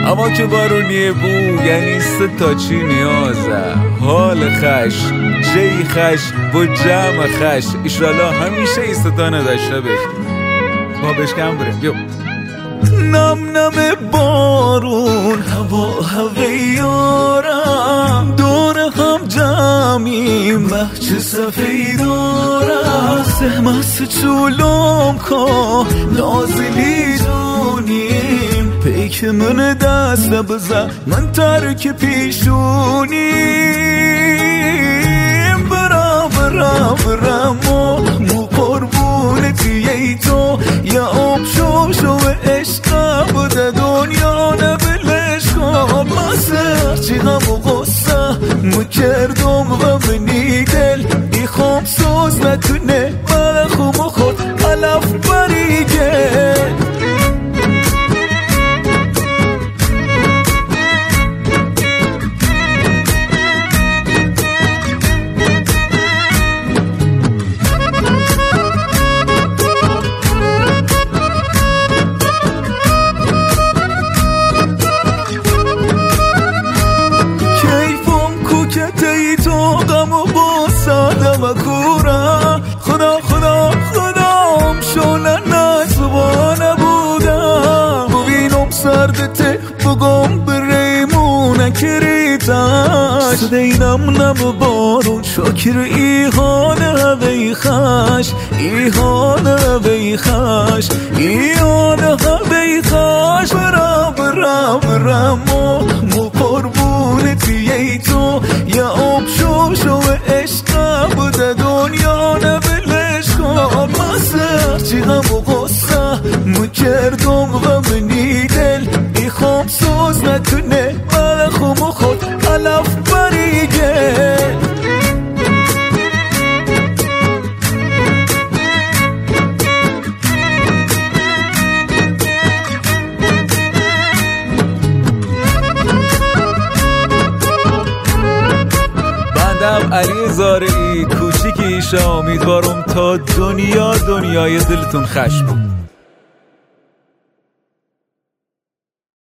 اما که بارونی بو یعنی سه تا چی نیازه. حال خش جی خش با جمع خش ایشالله همیشه ایستانه داشته بش با بشکم بریم. یو نم نم بارون هوا هویارم دور هم جمعیم بحچه سفیدارم سهمس چولم که نازلی جونیم پیک من دست بزن من ترک پیشونیم برم برم برم مو قربونتی ای تو یا آب شو عشق بوده دنیا نبلش کن ماسر چی غم و غصه مکردم غمنی دل ای خوم سوز نتونه من خوم خود علف بریگه خدا خدا خدام شونه نزبانه بودم ببینم سردته بگم بریمونه کریتش سدینم نم بارون شکر ایهانه ویخش ایهانه ویخش ایهانه ویخش برم برم برم مو قربونتی ای تو یا آب شو عشق بوده دنیا نبلش کن ماسر چی غم و غصه مکردم غمنی دل ای خوم سوز نتونه من خوم خود علف بریگه علی زارعی کوچیکیش امیدوارم تا دنیای دلتون خش بود.